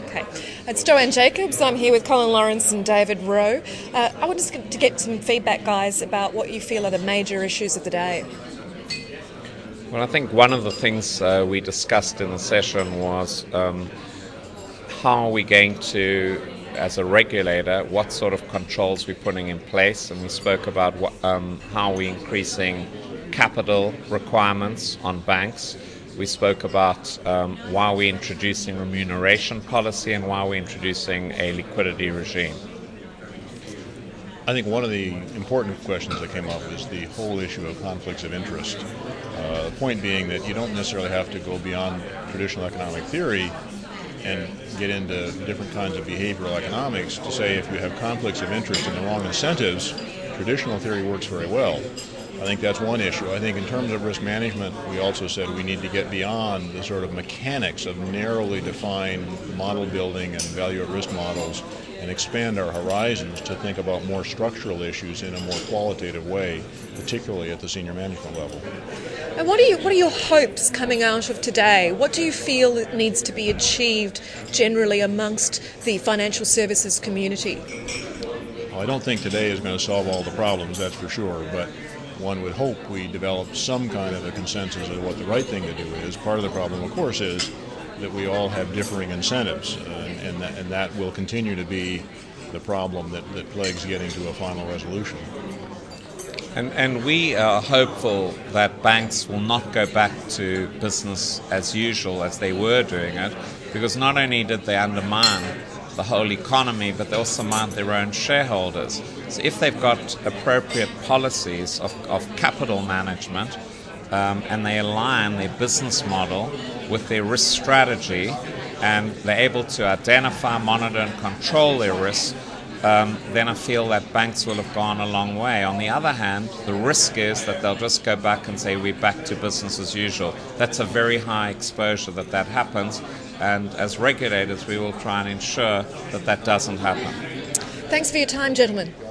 Okay. It's Joanne Jacobs. I'm here with Colin Lawrence and David Rowe. I want to get some feedback, guys, about what you feel are the major issues of the day. Well, I think one of the things we discussed in the session was how are we going to, as a regulator, what sort of controls we're putting in place, and we spoke about how we're increasing capital requirements on banks. We spoke about why we're introducing remuneration policy and why we're introducing a liquidity regime. I think one of the important questions that came up is the whole issue of conflicts of interest. The point being that you don't necessarily have to go beyond traditional economic theory and get into different kinds of behavioral economics to say if you have conflicts of interest and the wrong incentives, traditional theory works very well. I think that's one issue. I think in terms of risk management, we also said we need to get beyond the sort of mechanics of narrowly defined model building and value at risk models and expand our horizons to think about more structural issues in a more qualitative way, particularly at the senior management level. And what are your hopes coming out of today? What do you feel that needs to be achieved generally amongst the financial services community? Well, I don't think today is going to solve all the problems, that's for sure, but one would hope we develop some kind of a consensus of what the right thing to do is. Part of the problem, of course, is that we all have differing incentives, and that will continue to be the problem that plagues getting to a final resolution. And we are hopeful that banks will not go back to business as usual as they were doing it, because not only did they undermine the whole economy, but they also mind their own shareholders. So if they've got appropriate policies of capital management and they align their business model with their risk strategy and they're able to identify, monitor and control their risk, then I feel that banks will have gone a long way. On the other hand, the risk is that they'll just go back and say we're back to business as usual. That's a very high exposure that happens, and as regulators we will try and ensure that doesn't happen. Thanks for your time, gentlemen.